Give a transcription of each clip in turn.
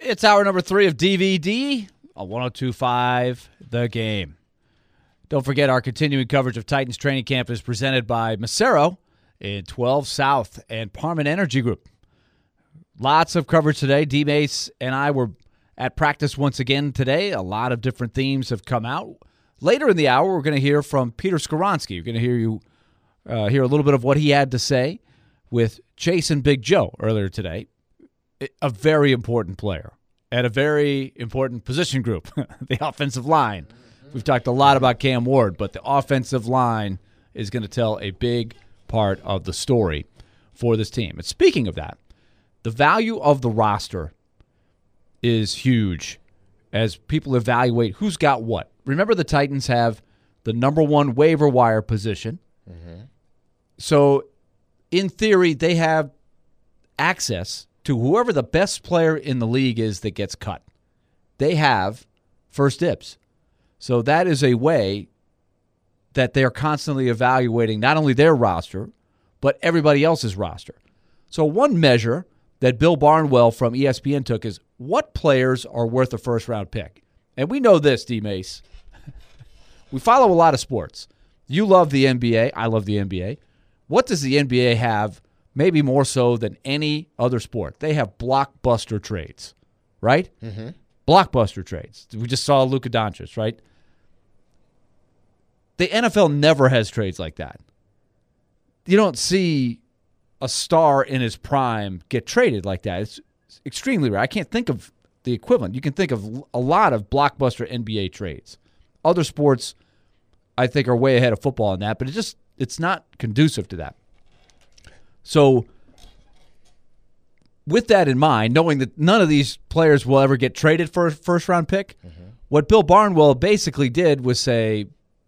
It's hour number 3 of DVD on 102.5 The Game. Don't forget our continuing coverage of Titans training camp is presented by Macero in 12 South and Parman Energy Group. Lots of coverage today. D-Mace and I were at practice once again today. A lot of different themes have come out. Later in the hour, we're going to hear from Peter Skoronski. We're going to hear a little bit of what he had to say with Chase and Big Joe earlier today. A very important player at a very important position group, the offensive line. We've talked a lot about Cam Ward, but the offensive line is going to tell a big part of the story for this team. And speaking of that, the value of the roster is huge as people evaluate who's got what. Remember, the Titans have the number 1 waiver wire position. Mm-hmm. So, in theory, they have access to whoever the best player in the league is that gets cut. They have first dibs. So that is a way that they're constantly evaluating not only their roster, but everybody else's roster. So one measure that Bill Barnwell from ESPN took is what players are worth a first-round pick. And we know this, D-Mace. We follow a lot of sports. You love the NBA. I love the NBA. What does the NBA have, maybe more so than any other sport? They have blockbuster trades, right? Mm-hmm. Blockbuster trades. We just saw Luka Doncic, right? The NFL never has trades like that. You don't see a star in his prime get traded like that. It's extremely rare. I can't think of the equivalent. You can think of a lot of blockbuster NBA trades. Other sports, I think, are way ahead of football in that, but it's not conducive to that. So with that in mind, knowing that none of these players will ever get traded for a first-round pick, what Bill Barnwell basically did was say,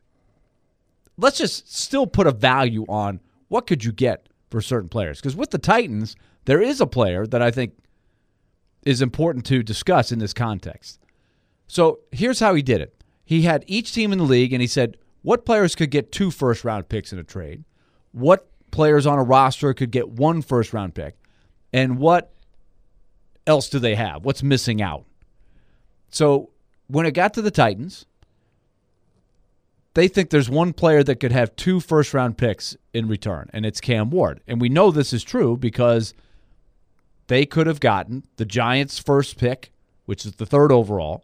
let's just still put a value on what could you get for certain players. Because with the Titans, there is a player that I think is important to discuss in this context. So here's how he did it. He had each team in the league, and he said, what players could get 2 first-round picks in a trade? What players on a roster could get 1 first-round pick? And what else do they have? What's missing out? So when it got to the Titans, they think there's one player that could have 2 first-round picks in return, and it's Cam Ward. And we know this is true because they could have gotten the Giants' first pick, which is the 3rd overall,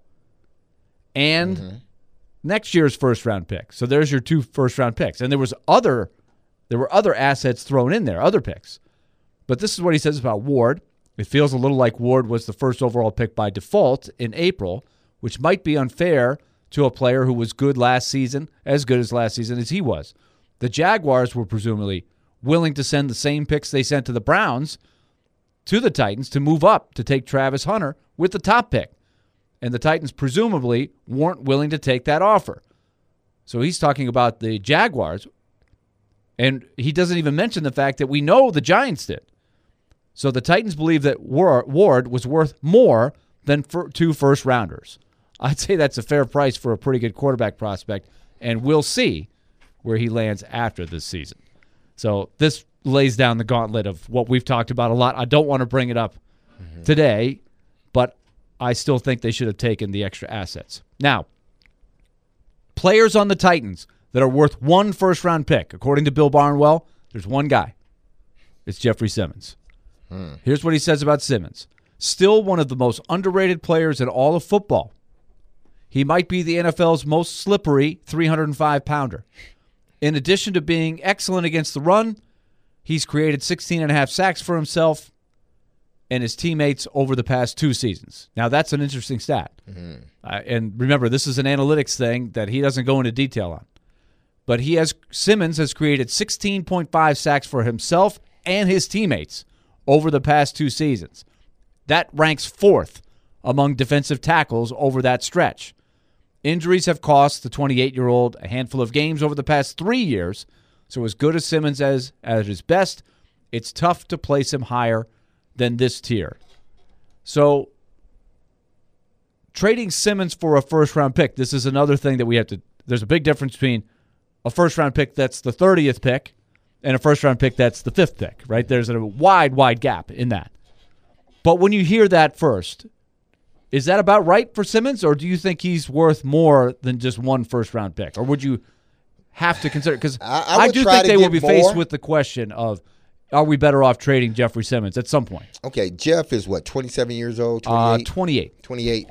and next year's first-round pick. So there's your 2 first-round picks. And there were other assets thrown in there, other picks. But this is what he says about Ward. It feels a little like Ward was the 1st overall pick by default in April, which might be unfair to a player who was good last season, as good as last season as he was. The Jaguars were presumably willing to send the same picks they sent to the Browns to the Titans to move up to take Travis Hunter with the top pick. And the Titans presumably weren't willing to take that offer. So he's talking about the Jaguars, and he doesn't even mention the fact that we know the Giants did. So the Titans believe that Ward was worth more than 2 first-rounders. I'd say that's a fair price for a pretty good quarterback prospect, and we'll see where he lands after this season. So this lays down the gauntlet of what we've talked about a lot. I don't want to bring it up today, but I still think they should have taken the extra assets. Now, players on the Titans that are worth 1 first-round pick, according to Bill Barnwell, there's one guy. It's Jeffrey Simmons. Here's what he says about Simmons. Still one of the most underrated players in all of football. He might be the NFL's most slippery 305-pounder. In addition to being excellent against the run, he's created 16.5 sacks for himself and his teammates over the past 2 seasons. Now, that's an interesting stat. And remember, this is an analytics thing that he doesn't go into detail on. But Simmons has created 16.5 sacks for himself and his teammates over the past 2 seasons. That ranks 4th among defensive tackles over that stretch. Injuries have cost the 28-year-old a handful of games over the past 3 years, so as good as Simmons as at his best, it's tough to place him higher than this tier. So trading Simmons for a first-round pick, this is another thing that we have to – there's a big difference between a first-round pick that's the 30th pick and a first-round pick that's the 5th pick, right? There's a wide, wide gap in that. But when you hear that first, Is that about right for Simmons, or do you think he's worth more than just one first-round pick? Or would you have to consider – because I do think they will be faced with the question of, are we better off trading Jeffrey Simmons at some point? Okay, Jeff is what, 27 years old? 28. 28.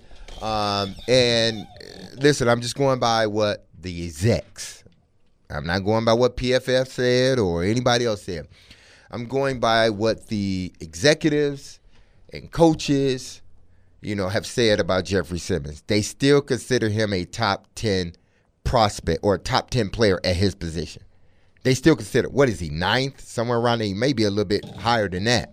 And listen, I'm just going by what the execs. I'm not going by what PFF said or anybody else said. I'm going by what the executives and coaches, have said about Jeffrey Simmons. They still consider him a top 10 prospect or a top 10 player at his position. They still consider, what is he, 9th? Somewhere around there, maybe a little bit higher than that.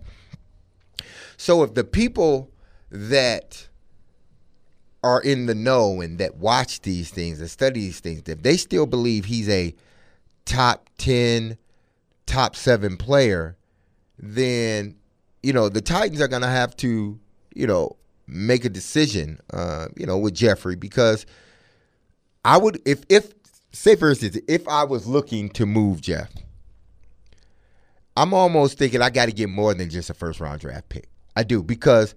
So if the people that are in the know and that watch these things and study these things, if they still believe he's a top 10, top 7 player, then, the Titans are going to have to, make a decision, with Jeffrey, because I would, if say for instance, if I was looking to move Jeff, I'm almost thinking I got to get more than just a first-round draft pick. I do, because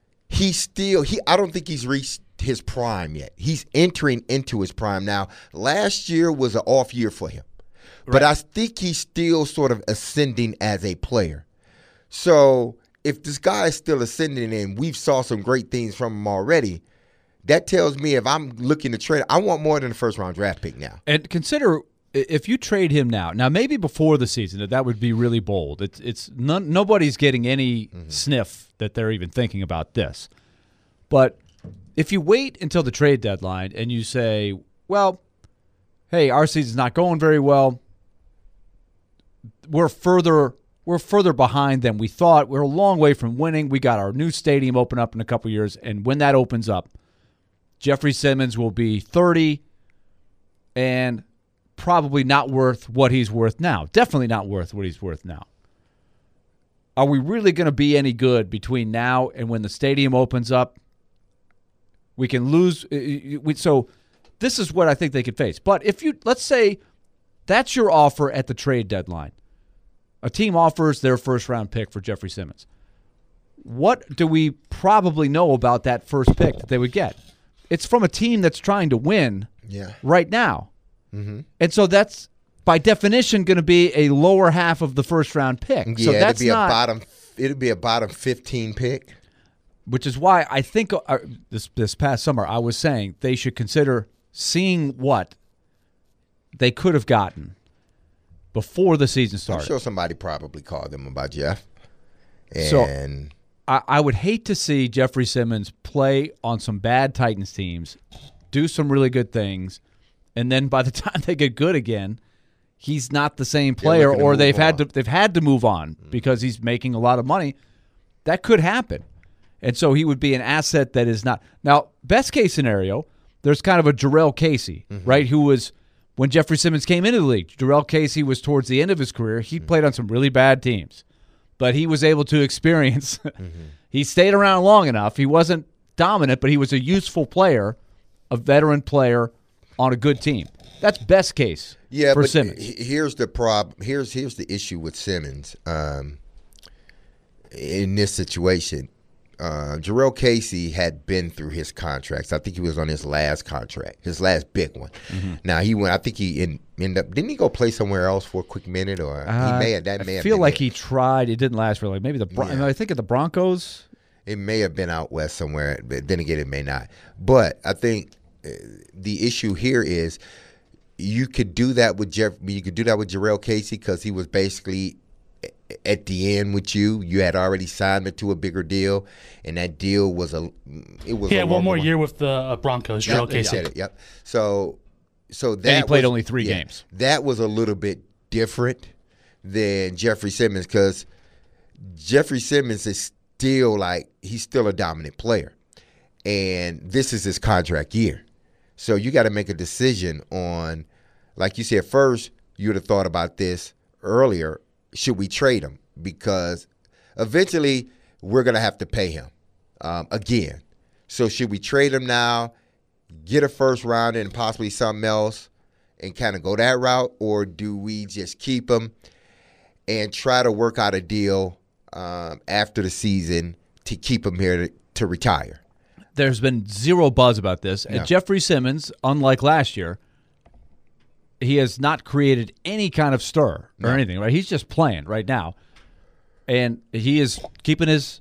I don't think he's reached his prime yet. He's entering into his prime now. Last year was an off year for him, but I think he's still sort of ascending as a player. So if this guy is still ascending and we've saw some great things from him already, that tells me if I'm looking to trade, I want more than a first-round draft pick now. And consider if you trade him now maybe before the season, that would be really bold. Nobody's getting any sniff that they're even thinking about this. But if you wait until the trade deadline and you say, well, hey, our season's not going very well, we're further behind than we thought. We're a long way from winning. We got our new stadium open up in a couple years, and when that opens up, Jeffrey Simmons will be 30 and probably not worth what he's worth now. Definitely not worth what he's worth now. Are we really going to be any good between now and when the stadium opens up? We can lose. So this is what I think they could face. But let's say that's your offer at the trade deadline. A team offers their first-round pick for Jeffrey Simmons. What do we probably know about that first pick that they would get? It's from a team that's trying to win right now. Mm-hmm. And so that's, by definition, going to be a lower half of the first-round pick. Yeah, so that's it'd be a bottom 15 pick. Which is why I think this past summer I was saying they should consider seeing what they could have gotten before the season started. I'm sure somebody probably called them about Jeff. And so I would hate to see Jeffrey Simmons play on some bad Titans teams, do some really good things, and then by the time they get good again, he's not the same player, or they've had to move on because he's making a lot of money. That could happen. And so he would be an asset that is not. Now, best case scenario, there's kind of a Jarrell Casey, right, who was, when Jeffrey Simmons came into the league, Jarrell Casey was towards the end of his career. He played on some really bad teams, but he was able to experience. He stayed around long enough. He wasn't dominant, but he was a useful player, a veteran player on a good team. That's best case for Simmons. Here's the problem. Here's the issue with Simmons in this situation. Jarrell Casey had been through his contracts. I think he was on his last contract, his last big one. Now he went. I think he ended up. Didn't he go play somewhere else for a quick minute, or he may have? That may have. I feel like he tried. It didn't last really. Maybe I think at the Broncos. It may have been out west somewhere, but then again, it may not. But I think the issue here is you could do that with Jeff. You could do that with Jarrell Casey because he was basically at the end with you. You had already signed him to a bigger deal, and that deal was one more year with the Broncos. Jarrell Casey. Yep. So that and he played only 3 games. That was a little bit different than Jeffrey Simmons because Jeffrey Simmons is he's still a dominant player, and this is his contract year. So you got to make a decision on, like you said, first you would have thought about this earlier. Should we trade him? Because eventually we're going to have to pay him again. So should we trade him now, get a first rounder and possibly something else and kind of go that route? Or do we just keep him and try to work out a deal after the season to keep him here to retire? There's been zero buzz about this. No. And Jeffrey Simmons, unlike last year, he has not created any kind of stir or anything, right? He's just playing right now. And he is keeping his,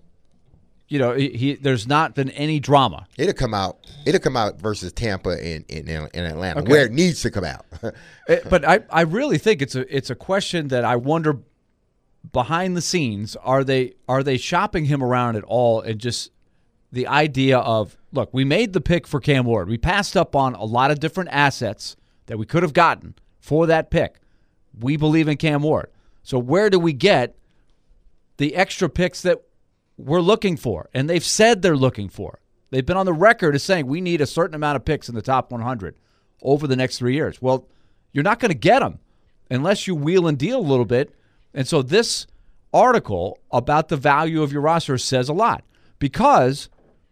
there's not been any drama. It'll come out versus Tampa in Atlanta, Okay. where it needs to come out. But I really think it's a question that I wonder behind the scenes, are they shopping him around at all, and just the idea of, look, we made the pick for Cam Ward. We passed up on a lot of different assets that we could have gotten for that pick. We believe in Cam Ward. So where do we get the extra picks that we're looking for? And they've said they're looking for. They've been on the record as saying we need a certain amount of picks in the top 100 over the next 3 years. Well, you're not going to get them unless you wheel and deal a little bit. And so this article about the value of your roster says a lot, because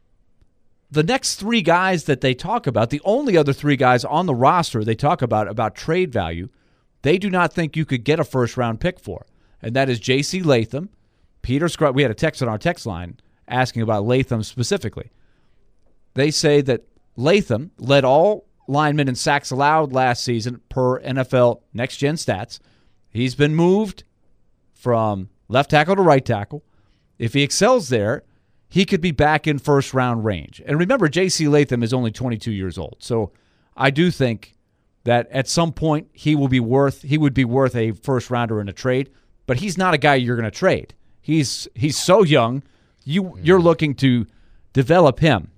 the next three guys that they talk about, the only other three guys on the roster they talk about trade value, they do not think you could get a first-round pick for. And that is J.C. Latham, Peter Scruggs. We had a text on our text line asking about Latham specifically. They say that Latham led all linemen in sacks allowed last season per NFL Next Gen Stats. He's been moved from left tackle to right tackle. If he excels there, he could be back in first-round range. And remember, J.C. Latham is only 22 years old. So I do think that at some point he would be worth a first-rounder in a trade, but he's not a guy you're going to trade. He's so young, you're looking to develop him.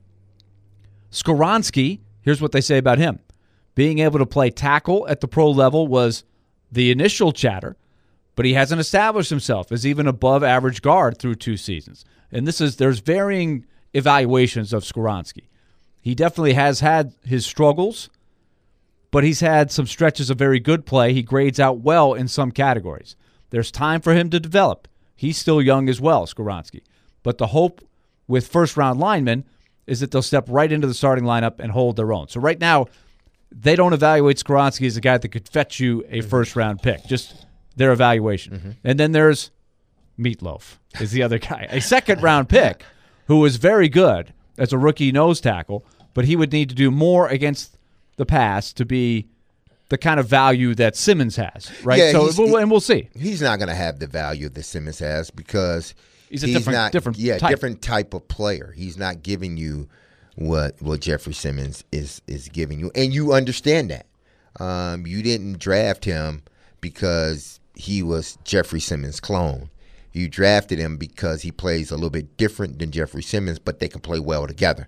Skoronski, here's what they say about him. Being able to play tackle at the pro level was the initial chatter, but he hasn't established himself as even above average guard through 2 seasons. And there's varying evaluations of Skoronski. He definitely has had his struggles, but he's had some stretches of very good play. He grades out well in some categories. There's time for him to develop. He's still young as well, Skoronski. But the hope with first-round linemen is that they'll step right into the starting lineup and hold their own. So right now, they don't evaluate Skoronski as a guy that could fetch you a first-round pick, just their evaluation. Mm-hmm. And then there's Meatloaf is the other guy, a second-round pick who was very good as a rookie nose tackle, but he would need to do more against the pass to be the kind of value that Simmons has, right? Yeah, and we'll see. He's not going to have the value that Simmons has because he's a different type of player. He's not giving you what Jeffrey Simmons is giving you, and you understand that. You didn't draft him because he was Jeffrey Simmons' clone. You drafted him because he plays a little bit different than Jeffrey Simmons, but they can play well together.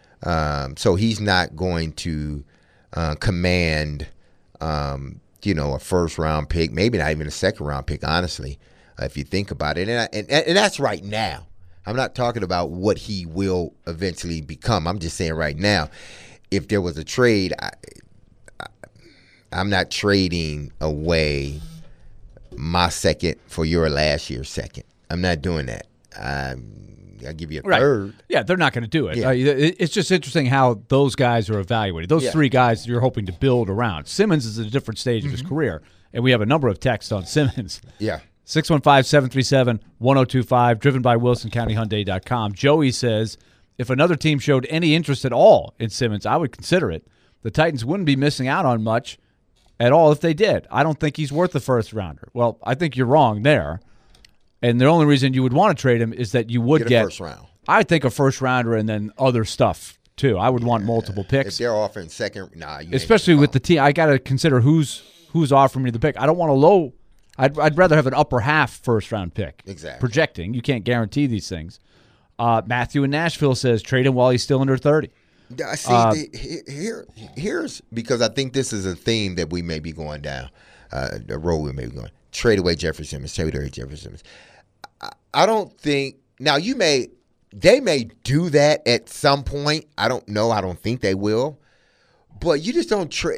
So he's not going to command, a first-round pick, maybe not even a second-round pick, honestly, if you think about it. And that's right now. I'm not talking about what he will eventually become. I'm just saying right now, if there was a trade, I'm not trading away my second for your last year's second. I'm not doing that. I'll give you a third. Yeah, they're not going to do it. Yeah. It's just interesting how those guys are evaluated. Those three guys you're hoping to build around. Simmons is at a different stage of his career, and we have a number of texts on Simmons. Yeah. 615-737-1025, driven by WilsonCountyHyundai.com. Joey says, if another team showed any interest at all in Simmons, I would consider it. The Titans wouldn't be missing out on much at all if they did. I don't think he's worth the first rounder. Well, I think you're wrong there. And the only reason you would want to trade him is that you would get a first round. I think a first rounder and then other stuff too. I would want multiple picks. If they're offering second, especially with the team, I got to consider who's offering me the pick. I don't want a low. I'd rather have an upper half first round pick. Exactly. Projecting, you can't guarantee these things. Matthew in Nashville says trade him while he's still under 30. Here's because I think this is a theme that we may be going down, the road we may be going. Trade away Jeffrey Simmons. Trade away Jeffrey Simmons. I don't think now they may do that at some point. I don't know. I don't think they will. But you just don't trade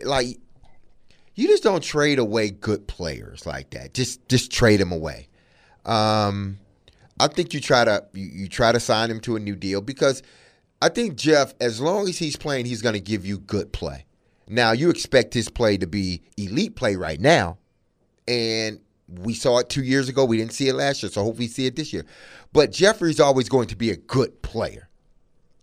away good players like that. Just trade them away. I think you try to sign him to a new deal because I think Jeff, as long as he's playing, he's going to give you good play. Now you expect his play to be elite play right now, and we saw it 2 years ago. We didn't see it last year, so hopefully we see it this year. But Jeffrey's always going to be a good player.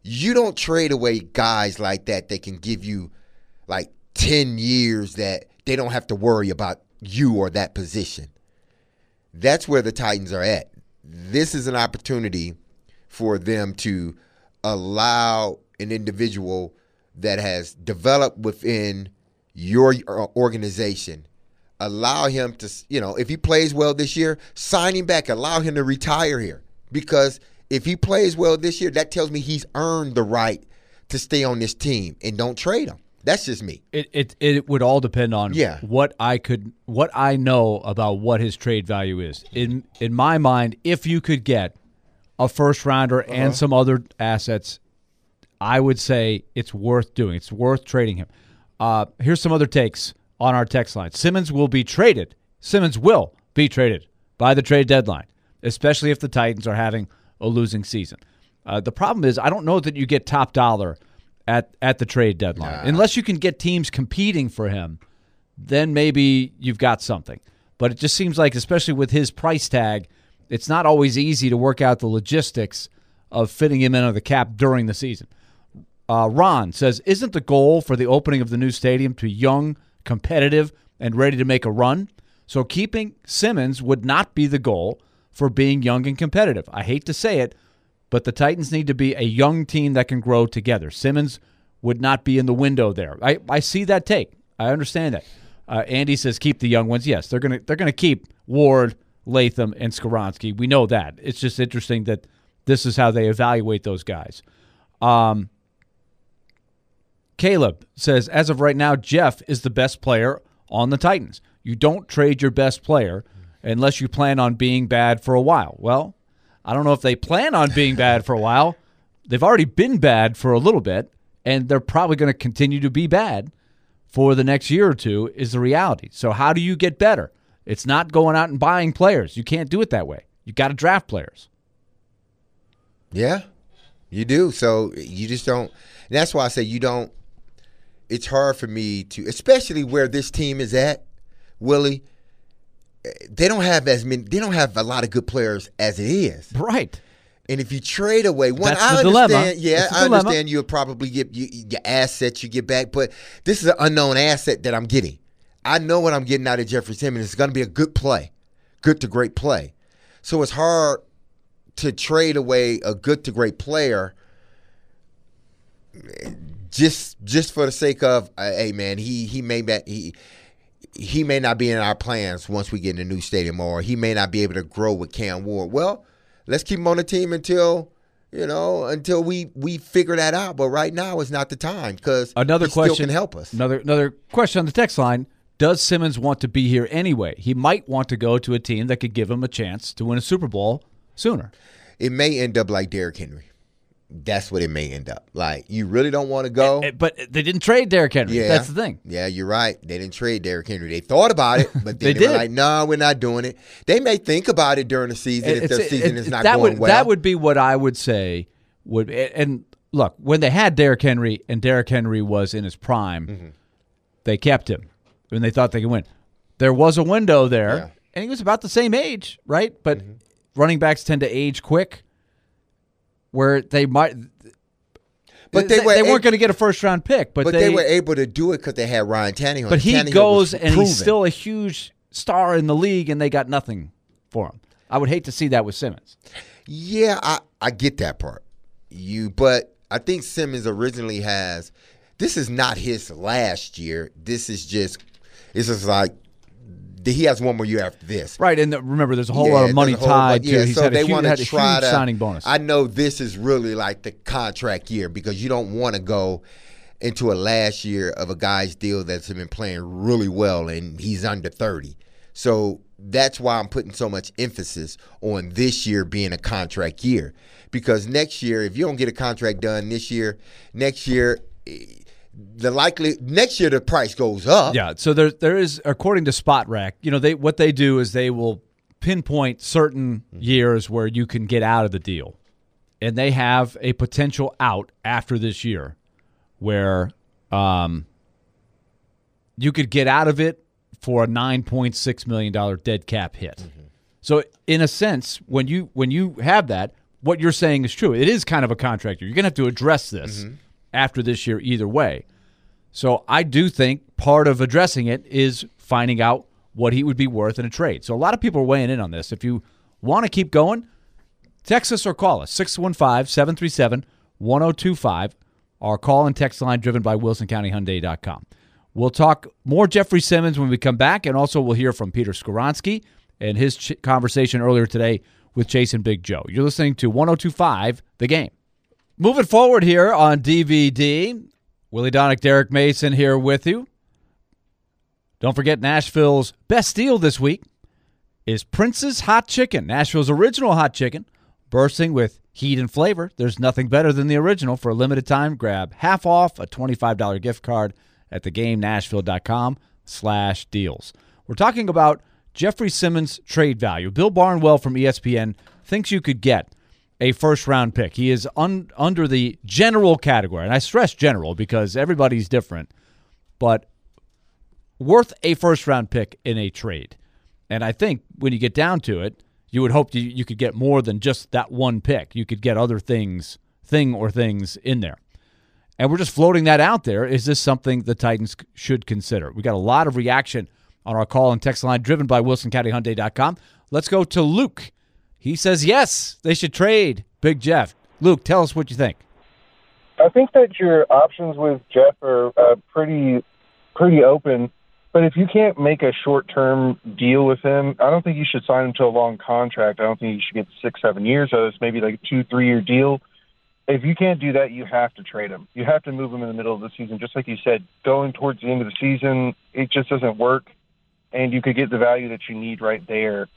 You don't trade away guys like that can give you like 10 years that they don't have to worry about you or that position. That's where the Titans are at. This is an opportunity for them to allow an individual that has developed within your organization, allow him to, if he plays well this year, sign him back, allow him to retire here. Because if he plays well this year, that tells me he's earned the right to stay on this team, and don't trade him. That's just me. It would all depend on what I know about what his trade value is. In my mind, if you could get a first rounder and some other assets, I would say it's worth doing. It's worth trading him. Here's some other takes on our text line. Simmons will be traded. Simmons will be traded by the trade deadline, especially if the Titans are having a losing season. The problem is I don't know that you get top dollar at the trade deadline. Unless you can get teams competing for him, then maybe you've got something. But it just seems like, especially with his price tag, it's not always easy to work out the logistics of fitting him into the cap during the season. Ron says, isn't the goal for the opening of the new stadium to be young, competitive, and ready to make a run? So keeping Simmons would not be the goal for being young and competitive. I hate to say it, but the Titans need to be a young team that can grow together. Simmons would not be in the window there. I see that take. I understand that. Andy says keep the young ones. Yes, they're gonna keep Ward, Latham, and Skoronski. We know that. It's just interesting that this is how they evaluate those guys. Caleb says, as of right now, Jeff is the best player on the Titans. You don't trade your best player unless you plan on being bad for a while. Well, I don't know if they plan on being bad for a while. They've already been bad for a little bit, and they're probably going to continue to be bad for the next year or two is the reality. So how do you get better? It's not going out and buying players. You can't do it that way. You got to draft players. Yeah, you do. So you just don't. And that's why I say you don't. It's hard for me to, especially where this team is at, Willie. They don't have as many. They don't have a lot of good players as it is. Right. And if you trade away one, that's I the understand. Dilemma. Yeah, I understand. You'll probably get your assets you get back, but this is an unknown asset that I'm getting. I know what I'm getting out of Jeffrey Simmons. It's going to be a good play, good to great play. So it's hard to trade away a good to great player just for the sake of, hey man, he may not be in our plans once we get in a new stadium, or he may not be able to grow with Cam Ward. Well, let's keep him on the team until we figure that out. But right now is not the time because he still can help us. Another question on the text line. Does Simmons want to be here anyway? He might want to go to a team that could give him a chance to win a Super Bowl sooner. It may end up like Derrick Henry. That's what it may end up. Like, you really don't want to go. But they didn't trade Derrick Henry. Yeah. That's the thing. Yeah, you're right. They didn't trade Derrick Henry. They thought about it, but then they were like, no, we're not doing it. They may think about it during the season if their season is not going well. That would be what I would say. And look, when they had Derrick Henry and Derrick Henry was in his prime, they kept him when they thought they could win. There was a window there, and he was about the same age, right? But running backs tend to age quick, where they might. But they weren't going to get a first-round pick. But they were able to do it because they had Ryan Tannehill. But he goes, and he's still a huge star in the league, and they got nothing for him. I would hate to see that with Simmons. Yeah, I get that part. But I think Simmons originally has. This is not his last year. This is just. It's just like he has one more year after this. Right, and remember, there's a whole lot of money tied to it. He's had a huge signing bonus. I know this is really like the contract year because you don't want to go into a last year of a guy's deal that's been playing really well and he's under 30. So that's why I'm putting so much emphasis on this year being a contract year. Because next year, if you don't get a contract done this year, next year the price goes up. Yeah, so there is, according to Spot Rack, what they do is they will pinpoint certain years where you can get out of the deal, and they have a potential out after this year where you could get out of it for a $9.6 million dead cap hit. So in a sense, when you have that, what you're saying is true. It is kind of a contract year. You're going to have to address this after this year either way. So I do think part of addressing it is finding out what he would be worth in a trade. So a lot of people are weighing in on this. If you want to keep going, text us or call us, 615-737-1025. Our call and text line driven by WilsonCountyHyundai.com. We'll talk more Jeffrey Simmons when we come back, and also we'll hear from Peter Skoronski and his conversation earlier today with Jason Big Joe. You're listening to 102.5 The Game. Moving forward here on DVD, Willie Donick, Derek Mason here with you. Don't forget Nashville's best deal this week is Prince's Hot Chicken, Nashville's original hot chicken, bursting with heat and flavor. There's nothing better than the original. For a limited time, grab half off a $25 gift card at thegamenashville.com/deals. We're talking about Jeffrey Simmons' trade value. Bill Barnwell from ESPN thinks you could get a first-round pick. He is under the general category, and I stress general because everybody's different, but worth a first-round pick in a trade. And I think when you get down to it, you would hope you could get more than just that one pick. You could get other things in there. And we're just floating that out there. Is this something the Titans should consider? We got a lot of reaction on our call and text line driven by WilsonCountyHyundai.com. Let's go to Luke. He says, yes, they should trade Big Jeff. Luke, tell us what you think. I think that your options with Jeff are pretty open. But if you can't make a short-term deal with him, I don't think you should sign him to a long contract. I don't think you should get 6-7 years of this, maybe like a 2-3 year deal. If you can't do that, you have to trade him. You have to move him in the middle of the season. Just like you said, going towards the end of the season, it just doesn't work, and you could get the value that you need right there.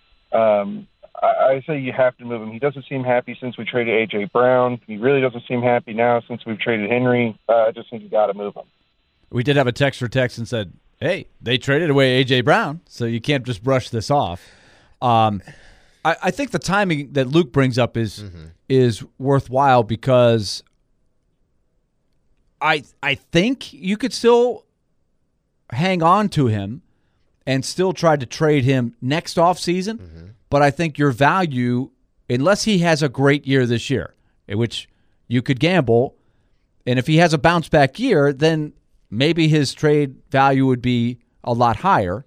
I say you have to move him. He doesn't seem happy since we traded A.J. Brown. He really doesn't seem happy now since we've traded Henry. I just think you got to move him. We did have a texter text and said, hey, they traded away A.J. Brown, so you can't just brush this off. I think the timing that Luke brings up is worthwhile because I think you could still hang on to him and still try to trade him next offseason, but I think your value, unless he has a great year this year, in which you could gamble, and if he has a bounce-back year, then maybe his trade value would be a lot higher.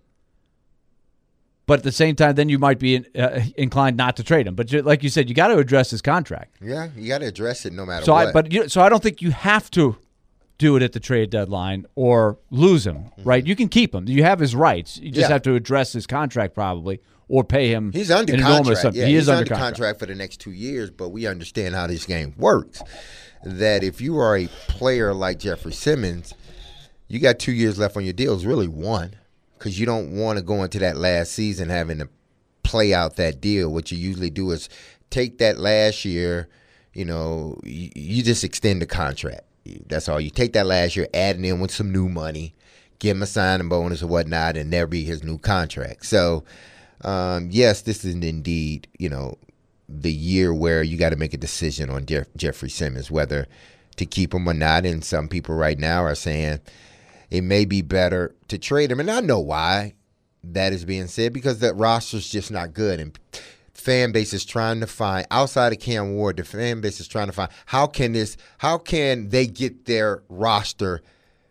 But at the same time, then you might be inclined not to trade him. But like you said, you got to address his contract. Yeah, you got to address it no matter what. So I don't think you have to do it at the trade deadline or lose him, right? You can keep him. You have his rights. You just have to address his contract probably or pay him. He's under contract. Yeah, he's under contract for the next 2 years, but we understand how this game works. That if you are a player like Jeffrey Simmons, you got 2 years left on your deal. It's really one, because you don't want to go into that last season having to play out that deal. What you usually do is take that last year, you just extend the contract. That's all. You take that last year, add it in with some new money, give him a signing bonus or whatnot, and there'll be his new contract. So, yes, this is indeed, the year where you got to make a decision on Jeffrey Simmons, whether to keep him or not. And some people right now are saying it may be better to trade him. And I know why that is being said, because that roster's just not good. And fan base is trying to find, outside of Cam Ward, the fan base is trying to find how can they get their roster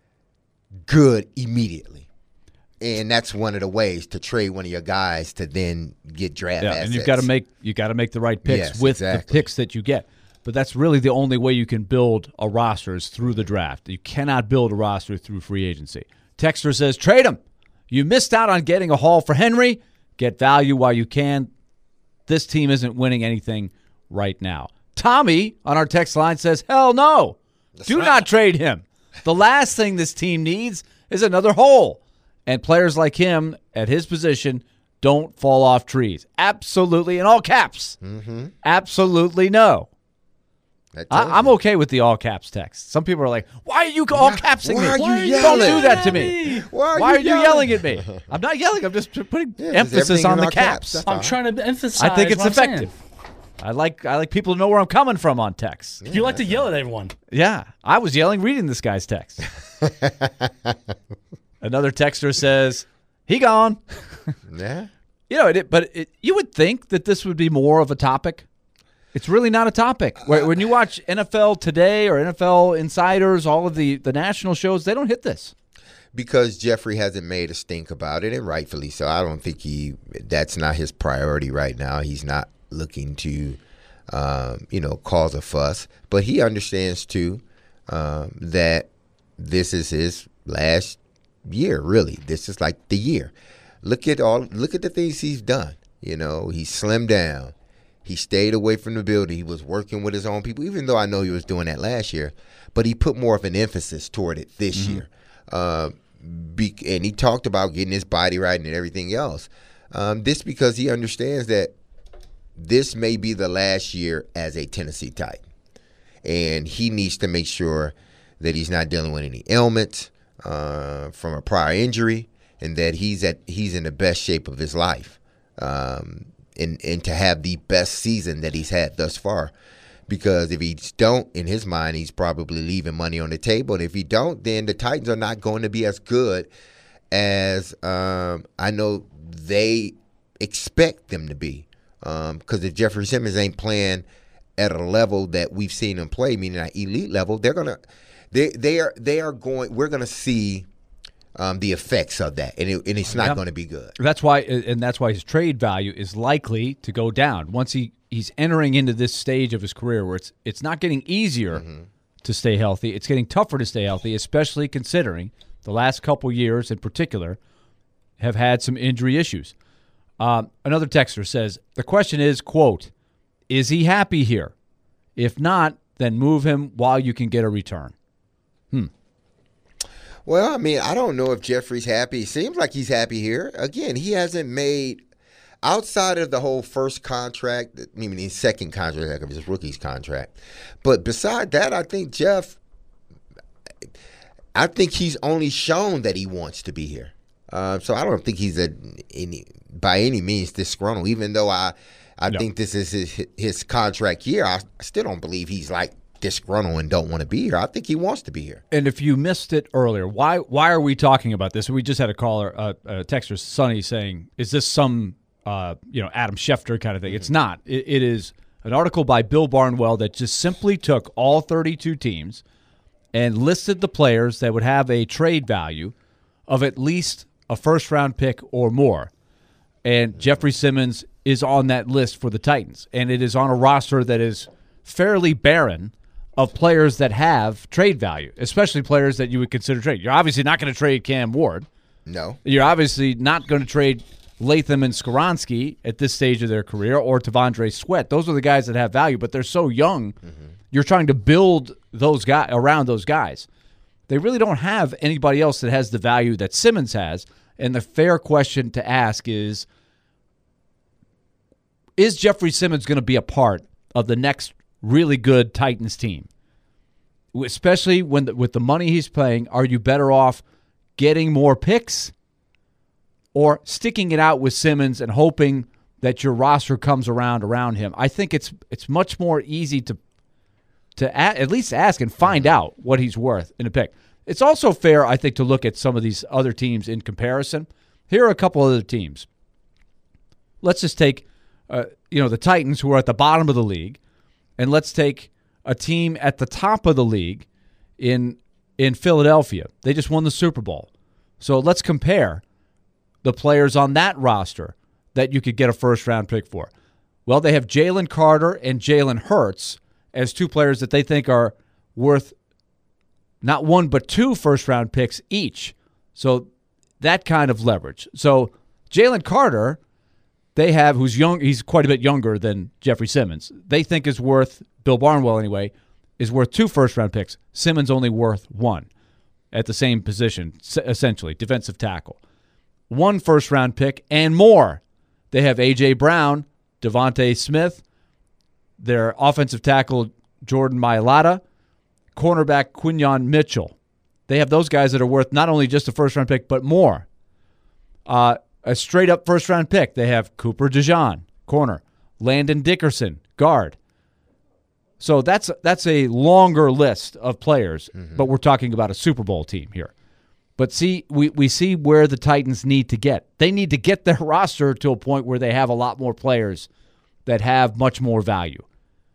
good immediately. And that's one of the ways to trade one of your guys to then get draft assets. And you got to make the right picks the picks that you get. But that's really the only way you can build a roster is through the draft. You cannot build a roster through free agency. Texter says, trade him. You missed out on getting a haul for Henry. Get value while you can. This team isn't winning anything right now. Tommy on our text line says, hell no. Do not trade him. The last thing this team needs is another hole. And players like him at his position don't fall off trees. Absolutely, in all caps. Absolutely no. I'm okay with the all caps text. Some people are like, why are you all capsing me? Don't do that to me. Why are you yelling at me? I'm not yelling. I'm just putting emphasis on the caps. I'm trying to emphasize. I think it's effective. I like people to know where I'm coming from on text. You like to yell at everyone. Yeah. I was yelling reading this guy's text. Another texter says, he gone. Yeah. You would think that this would be more of a topic It's really not a topic. When you watch NFL Today or NFL Insiders, all of the national shows, they don't hit this. Because Jeffrey hasn't made a stink about it, and rightfully so. I don't think that's not his priority right now. He's not looking to, cause a fuss. But he understands, too, that this is his last year, really. This is like the year. Look at the things he's done. He slimmed down. He stayed away from the building. He was working with his own people, even though I know he was doing that last year. But he put more of an emphasis toward it this year. And he talked about getting his body right and everything else. This because he understands that this may be the last year as a Tennessee Titan. And he needs to make sure that he's not dealing with any ailments from a prior injury, and that he's in the best shape of his life. And to have the best season that he's had thus far. Because if he don't, in his mind, he's probably leaving money on the table. And if he don't, then the Titans are not going to be as good as I know they expect them to be. Because if Jeffrey Simmons ain't playing at a level that we've seen him play, meaning at elite level, we're gonna see the effects of that, and it's not going to be good. That's why his trade value is likely to go down once he's entering into this stage of his career where it's not getting easier to stay healthy. It's getting tougher to stay healthy, especially considering the last couple years in particular have had some injury issues. Another texter says, the question is, quote, is he happy here? If not, then move him while you can get a return. Well, I mean, I don't know if Jeffrey's happy. It seems like he's happy here. Again, he hasn't made, outside of the whole first contract, I mean his second contract, his rookie's contract. But beside that, I think he's only shown that he wants to be here. So I don't think he's by any means disgruntled, even though I think this is his contract year. I still don't believe he's like disgruntled and don't want to be here. I think he wants to be here. And if you missed it earlier, why are we talking about this? We just had a caller, a texter, Sonny, saying, "Is this some Adam Schefter kind of thing?" It's not. It is an article by Bill Barnwell that just simply took all 32 teams and listed the players that would have a trade value of at least a first-round pick or more. And Jeffrey Simmons is on that list for the Titans, and it is on a roster that is fairly barren of players that have trade value, especially players that you would consider trade. You're obviously not going to trade Cam Ward. No. You're obviously not going to trade Latham and Skoronski at this stage of their career, or T'Vondre Sweat. Those are the guys that have value, but they're so young. You're trying to build those guys around those guys. They really don't have anybody else that has the value that Simmons has. And the fair question to ask is Jeffrey Simmons going to be a part of the next really good Titans team? Especially with the money he's paying, are you better off getting more picks or sticking it out with Simmons and hoping that your roster comes around him? I think it's much more easy to at least ask and find out what he's worth in a pick. It's also fair, I think, to look at some of these other teams in comparison. Here are a couple other teams. Let's just take the Titans, who are at the bottom of the league, and let's take a team at the top of the league in Philadelphia. They just won the Super Bowl. So let's compare the players on that roster that you could get a first-round pick for. Well, they have Jalen Carter and Jalen Hurts as two players that they think are worth not one but two first-round picks each. So that kind of leverage. So Jalen Carter, they have, who's young, he's quite a bit younger than Jeffrey Simmons. They think is worth, Bill Barnwell anyway, is worth two first-round picks. Simmons only worth one at the same position, essentially, defensive tackle. One first-round pick and more. They have A.J. Brown, Devontae Smith, their offensive tackle Jordan Mailata, cornerback Quinyon Mitchell. They have those guys that are worth not only just a first-round pick, but more. A straight-up first-round pick. They have Cooper DeJean, corner. Landon Dickerson, guard. So that's a longer list of players, but we're talking about a Super Bowl team here. But see, we see where the Titans need to get. They need to get their roster to a point where they have a lot more players that have much more value.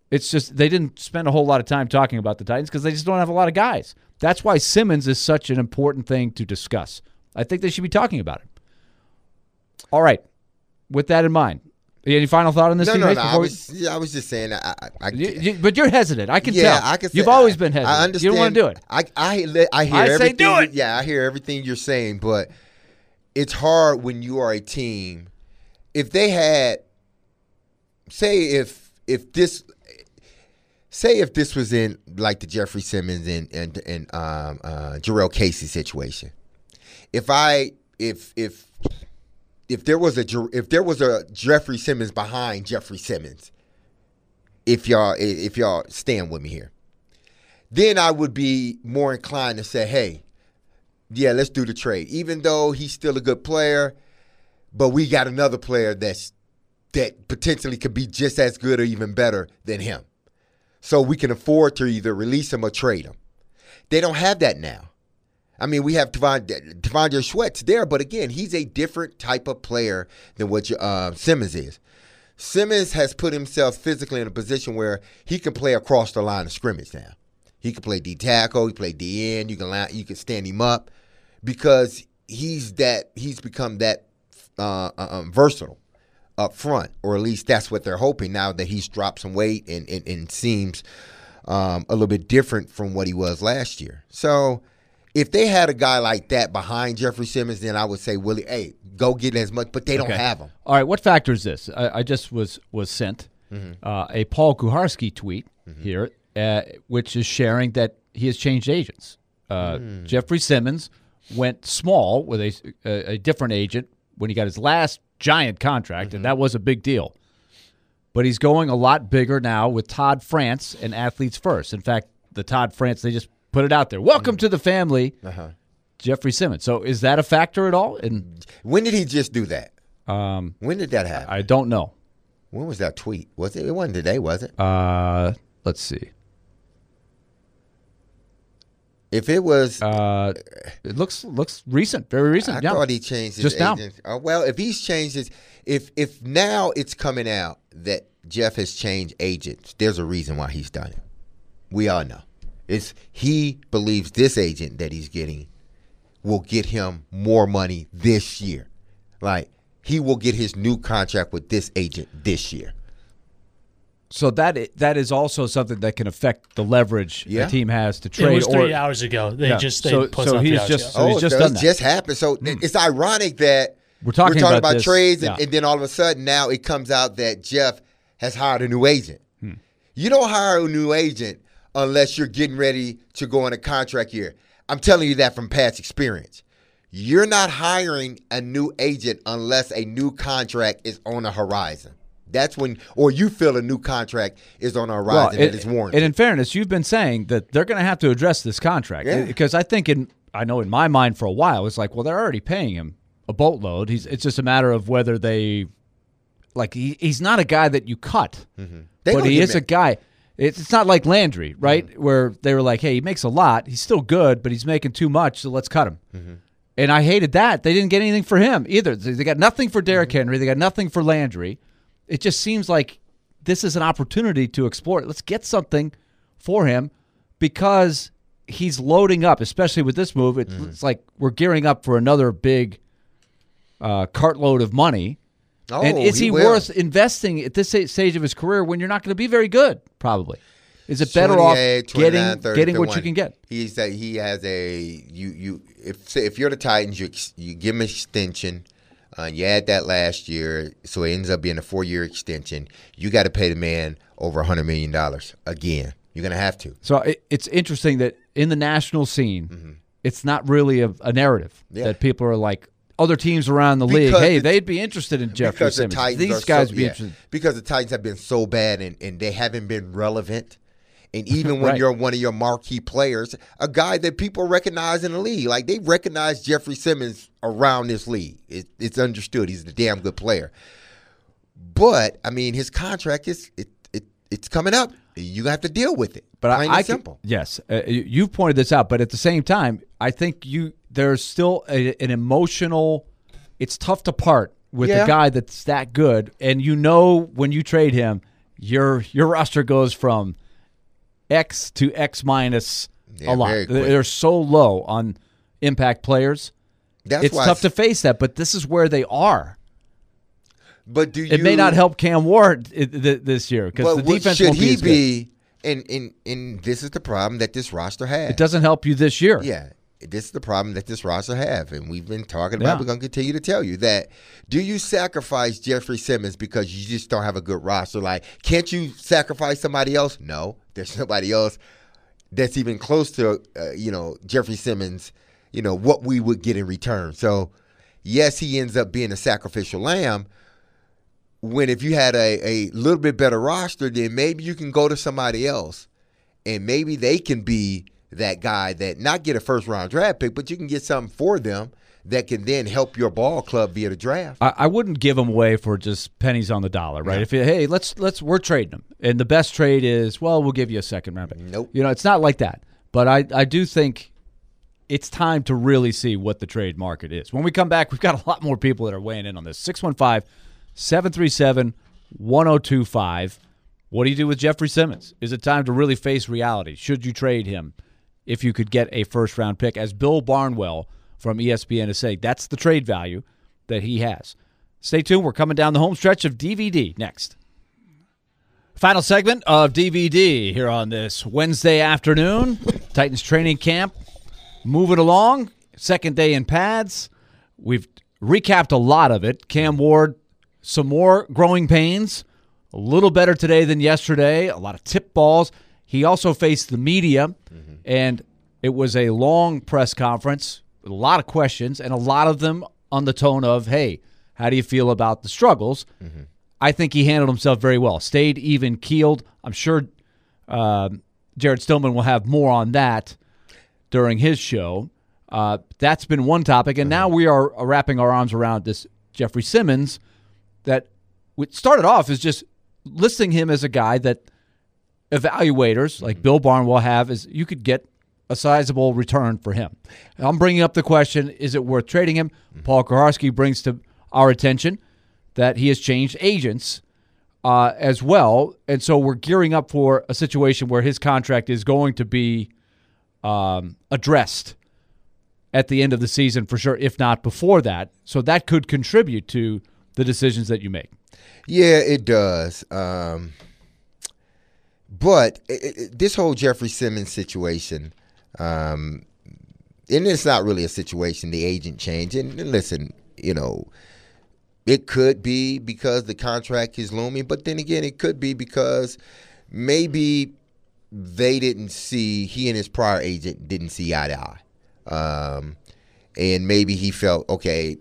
It's just they didn't spend a whole lot of time talking about the Titans because they just don't have a lot of guys. That's why Simmons is such an important thing to discuss. I think they should be talking about it. All right. With that in mind, any final thought on this? No. I was just saying. But you're hesitant. I can tell. I can say, You've always been hesitant. I understand. You don't want to do it. I hear everything. Say do it. Yeah, I hear everything you're saying, but it's hard when you are a team. If they had, if this was in like the Jeffrey Simmons and Jarrell Casey situation, if there was a Jeffrey Simmons behind Jeffrey Simmons, if y'all stand with me here, then I would be more inclined to say, hey, yeah, let's do the trade. Even though he's still a good player, but we got another player that potentially could be just as good or even better than him. So we can afford to either release him or trade him. They don't have that now. I mean, we have Devondre Sweat's there, but again, he's a different type of player than what Simmons is. Simmons has put himself physically in a position where he can play across the line of scrimmage now. He can play D tackle, he can play D end. You can stand him up because he's become that versatile up front, or at least that's what they're hoping now that he's dropped some weight and seems a little bit different from what he was last year. So if they had a guy like that behind Jeffrey Simmons, then I would say, Willie, hey, go get as much, but they don't have him. All right, what factor is this? I just was sent a Paul Kuharsky tweet here, which is sharing that he has changed agents. Jeffrey Simmons went small with a different agent when he got his last giant contract, and that was a big deal. But he's going a lot bigger now with Todd France and Athletes First. In fact, the Todd France, they just put it out there. Welcome to the family, Jeffrey Simmons. So is that a factor at all? And when did he just do that? When did that happen? I don't know. When was that tweet? Was it? It wasn't today, was it? Let's see. If it was, it looks recent, very recent. I thought he changed his just agent. Well, if he's changed his, if now it's coming out that Jeff has changed agents, there's a reason why he's done it. We all know. He believes this agent that he's getting will get him more money this year. Like, he will get his new contract with this agent this year. So that is also something that can affect the leverage the team has to trade. It was 3 hours ago. They just put so he's just so he's just done that. Just happened. So it's ironic that we're talking about trades, and then all of a sudden now it comes out that Jeff has hired a new agent. You don't hire a new agent unless you're getting ready to go on a contract year. I'm telling you that from past experience. You're not hiring a new agent unless a new contract is on the horizon. That's when, or you feel a new contract is on the horizon and it's warranted. And in fairness, you've been saying that they're going to have to address this contract because I think I know in my mind for a while it's like, well, they're already paying him a boatload. It's just a matter of whether they like he's not a guy that you cut, but he is a guy. It's not like Landry, right? Where they were like, hey, he makes a lot. He's still good, but he's making too much, so let's cut him. And I hated that. They didn't get anything for him either. They got nothing for Derrick Henry. They got nothing for Landry. It just seems like this is an opportunity to explore it. Let's get something for him because he's loading up, especially with this move. It's like we're gearing up for another big cartload of money. Oh, and is he worth investing at this stage of his career when you're not going to be very good, probably? Is it better off getting what you can get? He has a if you're the Titans, you give him an extension. You add that last year, so it ends up being a 4-year extension. You got to pay the man over $100 million again. You're going to have to. So it's interesting that in the national scene, it's not really a narrative that people are like, other teams around the league, hey, they'd be interested in Jeffrey Simmons. These guys would be interested. Because the Titans have been so bad and they haven't been relevant. And even when you're one of your marquee players, a guy that people recognize in the league, like they recognize Jeffrey Simmons around this league. It's understood. He's a damn good player. But, I mean, his contract it's coming up. You have to deal with it. But simple. Yes, you've pointed this out. But at the same time, I think there's still an emotional. It's tough to part with a guy that's that good, and when you trade him, your roster goes from X to X minus a lot. They're so low on impact players. It's tough to face that, but this is where they are. But it may not help Cam Ward this year because the defense won't be as good. And this is the problem that this roster has. It doesn't help you this year. Yeah. This is the problem that this roster have, and we've been talking about. We're going to continue to tell you that. Do you sacrifice Jeffrey Simmons because you just don't have a good roster? Like, can't you sacrifice somebody else? No, there's somebody else that's even close to, Jeffrey Simmons. What we would get in return. So, yes, he ends up being a sacrificial lamb. When if you had a little bit better roster, then maybe you can go to somebody else, and maybe they can be that guy that not get a first-round draft pick, but you can get something for them that can then help your ball club via the draft. I wouldn't give them away for just pennies on the dollar, right? Yeah. If we're trading them, and the best trade is, well, we'll give you a second-round pick. Nope. It's not like that. But I do think it's time to really see what the trade market is. When we come back, we've got a lot more people that are weighing in on this. 615-737-1025. What do you do with Jeffrey Simmons? Is it time to really face reality? Should you trade him if you could get a first-round pick? As Bill Barnwell from ESPN is saying, that's the trade value that he has. Stay tuned. We're coming down the home stretch of DVD next. Final segment of DVD here on this Wednesday afternoon. Titans training camp moving along. Second day in pads. We've recapped a lot of it. Cam Ward, some more growing pains. A little better today than yesterday. A lot of tip balls. He also faced the media, and it was a long press conference with a lot of questions, and a lot of them on the tone of, hey, how do you feel about the struggles? I think he handled himself very well. Stayed even-keeled. I'm sure Jared Stillman will have more on that during his show. That's been one topic, and now we are wrapping our arms around this Jeffrey Simmons that started off as just listing him as a guy that evaluators like Bill Barnwell have is you could get a sizable return for him. I'm bringing up the question, is it worth trading him? Paul Kuharsky brings to our attention that he has changed agents as well, and so we're gearing up for a situation where his contract is going to be addressed at the end of the season for sure, if not before that. So that could contribute to the decisions that you make. Yeah, it does. But this whole Jeffrey Simmons situation, and it's not really a situation, the agent change. And listen, it could be because the contract is looming, but then again, it could be because maybe they didn't see, he and his prior agent didn't see eye to eye. And maybe he felt, okay,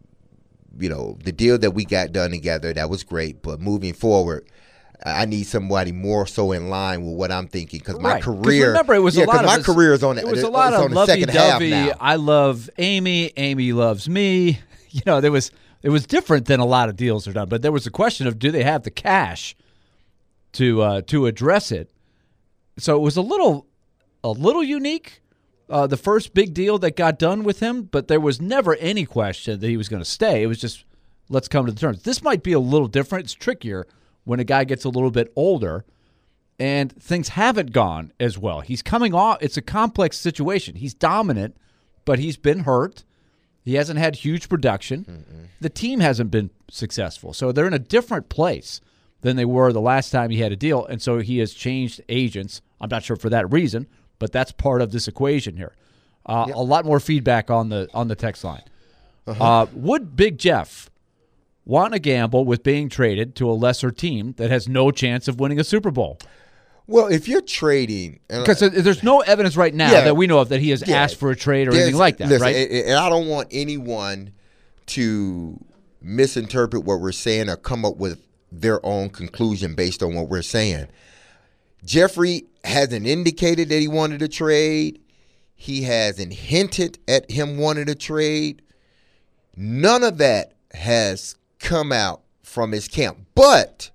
the deal that we got done together, that was great, but moving forward, I need somebody more so in line with what I'm thinking because my career. Remember, it was a lot of my career is on it was a lot of lovey-dovey. I love Amy. Amy loves me. It was different than a lot of deals are done, but there was a question of do they have the cash to address it. So it was a little unique. The first big deal that got done with him, but there was never any question that he was going to stay. It was just, let's come to the terms. This might be a little different. It's trickier when a guy gets a little bit older and things haven't gone as well. He's coming off. It's a complex situation. He's dominant, but he's been hurt. He hasn't had huge production. The team hasn't been successful. So they're in a different place than they were the last time he had a deal, and so he has changed agents. I'm not sure for that reason, but that's part of this equation here. A lot more feedback on the text line. Would Big Jeff want to gamble with being traded to a lesser team that has no chance of winning a Super Bowl? Well, if you're trading, because there's no evidence right now that we know of that he has asked for a trade or anything like that, listen, right? And I don't want anyone to misinterpret what we're saying or come up with their own conclusion based on what we're saying. Jeffrey hasn't indicated that he wanted to trade. He hasn't hinted at him wanting to trade. None of that has come out from his camp. But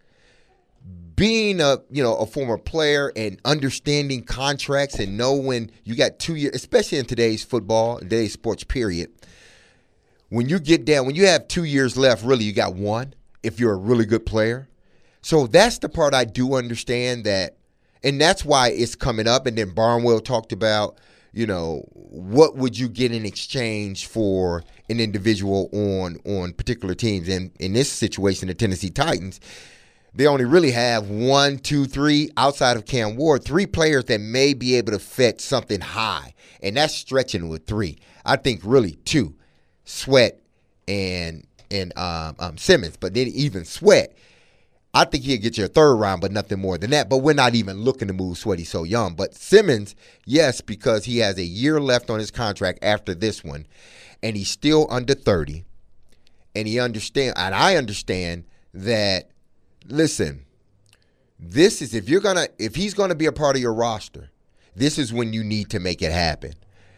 being a former player and understanding contracts and know when you got 2 years, especially in today's football, today's sports period, when you get down, when you have 2 years left, really you got one if you're a really good player. So that's the part I do understand that, and that's why it's coming up. And then Barnwell talked about, what would you get in exchange for an individual on particular teams? And in this situation, the Tennessee Titans, they only really have 1, 2, 3 outside of Cam Ward, 3 players that may be able to fetch something high, and that's stretching with 3. I think really 2, Sweat and Simmons. But then even Sweat, I think he'll get you a 3rd round, but nothing more than that. But we're not even looking to move Sweat. He's so young. But Simmons, yes, because he has a year left on his contract after this one, and he's still under 30. And I understand that. Listen, this is if he's gonna be a part of your roster, this is when you need to make it happen.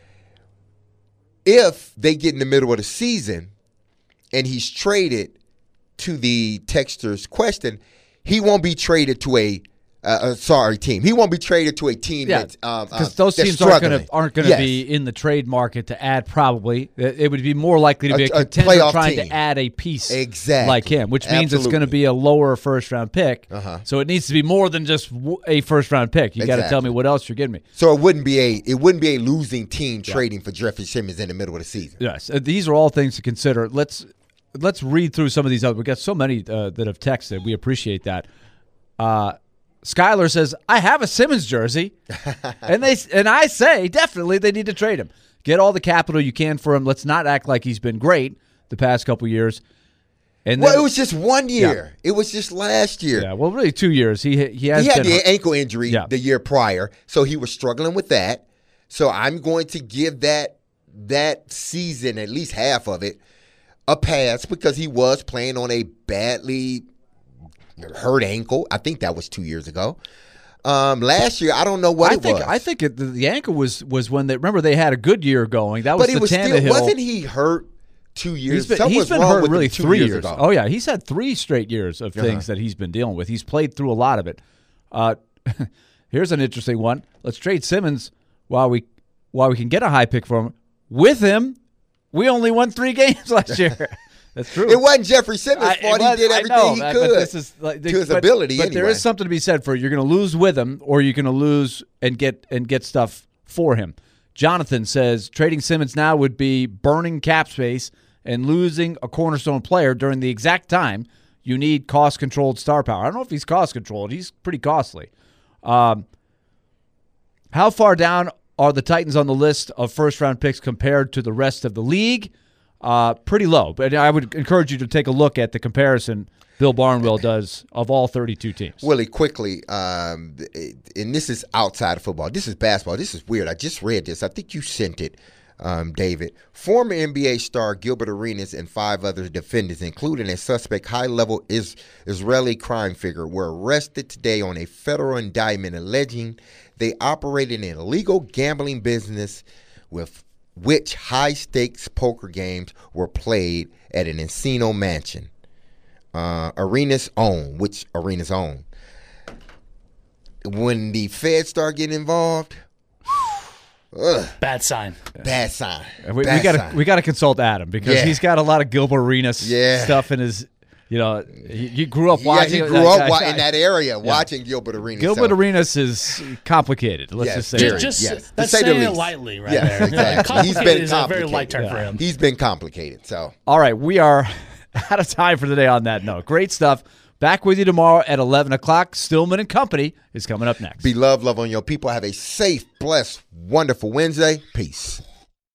If they get in the middle of the season and he's traded, to the texter's question, he won't be traded to a team. He won't be traded to a team that's because those that's teams struggling. aren't going to be in the trade market to add. Probably it would be more likely to be a contender playoff trying team. to add a piece Exactly. like him, which means it's going to be a lower first round pick. So it needs to be more than just a first round pick. You got to tell me what else you're giving me. So it wouldn't be a losing team trading for Jeffrey Simmons in the middle of the season. Yes, these are all things to consider. Let's read through some of these. We got so many that have texted. We appreciate that. Skylar says, I have a Simmons jersey, and I say definitely they need to trade him. Get all the capital you can for him. Let's not act like he's been great the past couple years. And it was just 1 year. Yeah. It was just last year. Yeah, well, really 2 years. He had the ankle injury the year prior, so he was struggling with that. So I'm going to give that season, at least half of it, a pass because he was playing on a badly hurt ankle. I think that was 2 years ago. Last year, I don't know what it was. I think the ankle was when they had a good year going. That was but Tannehill. Wasn't he hurt 2 years? He's been hurt really 3 3 years ago. Oh yeah, he's had 3 straight years of things that he's been dealing with. He's played through a lot of it. Here's an interesting one. Let's trade Simmons while we can get a high pick for him. With him, we only won 3 games last year. That's true. It wasn't Jeffrey Simmons' fault. He did everything he could this is to his ability. But anyway. there is something to be said for you're going to lose with him, or you're going to lose and get stuff for him. Jonathan says trading Simmons now would be burning cap space and losing a cornerstone player during the exact time you need cost-controlled star power. I don't know if he's cost-controlled. He's pretty costly. How far down are the Titans on the list of first-round picks compared to the rest of the league? Pretty low. But I would encourage you to take a look at the comparison Bill Barnwell does of all 32 teams. Willie, quickly, and this is outside of football. This is basketball. This is weird. I just read this. I think you sent it, David. Former NBA star Gilbert Arenas and 5 other defendants, including a suspect high-level Israeli crime figure, were arrested today on a federal indictment alleging they operated an illegal gambling business with which high-stakes poker games were played at an Encino mansion. Arenas owned. When the feds start getting involved, bad sign. Bad sign. We got to consult Adam because he's got a lot of Gilbert Arenas stuff in his. He grew up watching. He grew up in that area watching Gilbert Arenas. Gilbert Arenas is complicated. Let's just say that's saying it lightly, right there. Exactly. He's been is a very light term for him. He's been complicated. So, all right, we are out of time for today. On that note, great stuff. Back with you tomorrow at 11 o'clock. Stillman and Company is coming up next. Be love on your people. Have a safe, blessed, wonderful Wednesday. Peace.